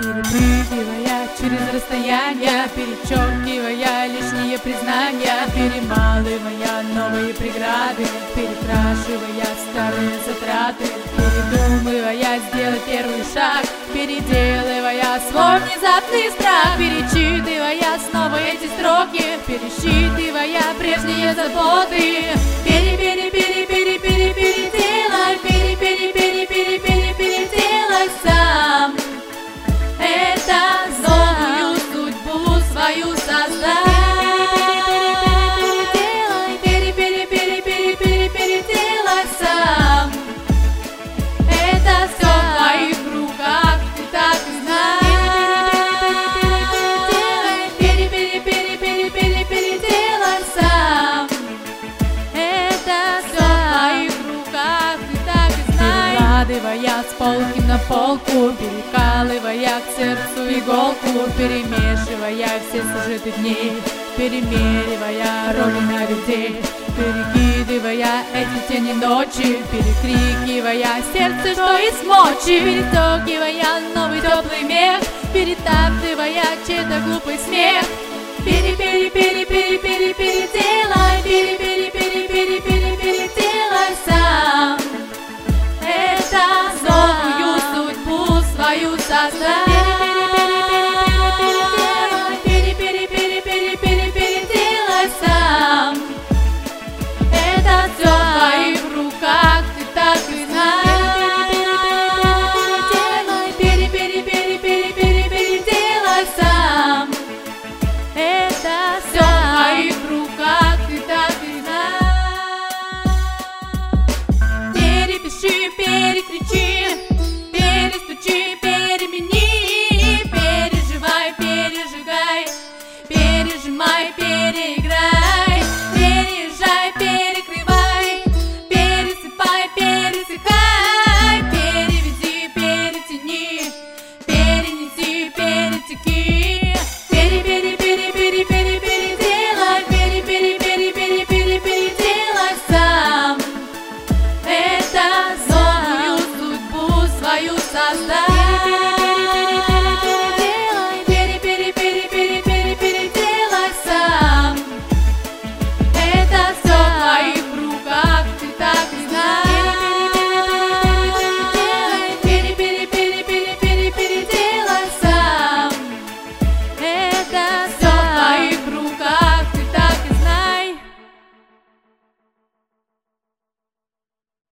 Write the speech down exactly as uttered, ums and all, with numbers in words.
перепрыгивая через расстояние, перечеркивая лишние признания, перемалывая новые преграды, перекрашивая старые затраты, передумывая сделать первый шаг, переделывая свой внезапный страх, перечитывая снова эти строки, пересчитывая прежние заботы. Пере-пере-пере-пере-пере-переделай, пере-пере-пере-пере-пере-переделай сам. Это новую судьбу свою создай. Пере-пере-пере-пере-пере-переделай сам. Это все в твоих руках, ты так и знаешь. Пере-пере-пере-пере-пере-переделай сам. Это все в твоих руках, ты так и знаешь. Перекладывая с полки на полку, перекалывая к сердцу иголку, перемешивая все сюжеты дней, перемеривая роли на людей, перекидывая эти тени ночи, перекрикивая сердце, что из мочи, перестегивая новый теплый мех, перетаптывая чей-то глупый смех. Пере-пере-пере-пере-пере-переделай, пере-пере-пере-пере-пере-переделай сам. Это новую судьбу свою создай. Пере-пере-пере-пере-пере-переделай сам. Это все в твоих руках, ты так и знаешь. Пере-пере-пере-пере-переделай сам. Это все в твоих руках, ты так и знаешь. Перепиши, перекричи, перестучи, перемени, переживай, пережигай, пережимай, пере